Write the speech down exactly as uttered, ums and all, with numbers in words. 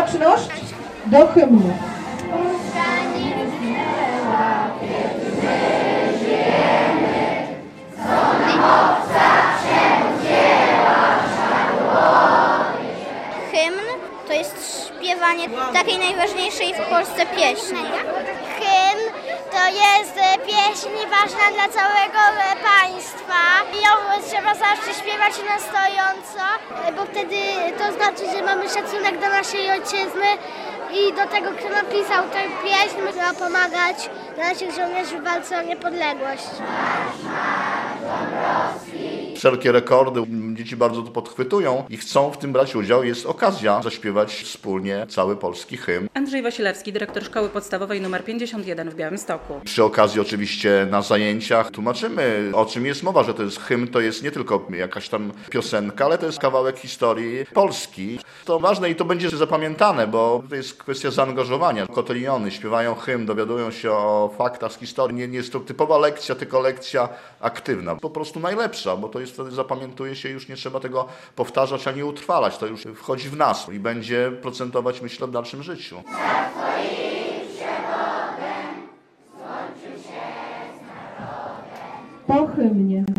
baczność do hymnu. Hymn to jest śpiewanie takiej najważniejszej w Polsce pieśni. Hymn to jest pieśń ważna dla całego państwa. Ją trzeba zawsze śpiewać na stojąco, bo wtedy to znaczy, że mamy szacunek do naszej ojczyzny i do tego, kto napisał tę pieśń. Trzeba pomagać naszych żołnierzy w walce o niepodległość. Wszelkie rekordy dzieci bardzo to podchwytują i chcą w tym brać udział. Jest okazja zaśpiewać wspólnie cały polski hymn. Andrzej Wasilewski, dyrektor Szkoły Podstawowej nr pięćdziesiąt jeden w Białymstoku. Przy okazji oczywiście na zajęciach tłumaczymy, o czym jest mowa, że to jest hymn, to jest nie tylko jakaś tam piosenka, ale to jest kawałek historii Polski. To ważne i to będzie zapamiętane, bo to jest kwestia zaangażowania. Kotyljony śpiewają hymn, dowiadują się o faktach z historii. Nie, nie jest to typowa lekcja, tylko lekcja aktywna. Po prostu najlepsza, bo to jest wtedy zapamiętuje się, już nie trzeba tego powtarzać ani utrwalać. To już wchodzi w nas i będzie procentować, myślę, w dalszym życiu. Po hymnie.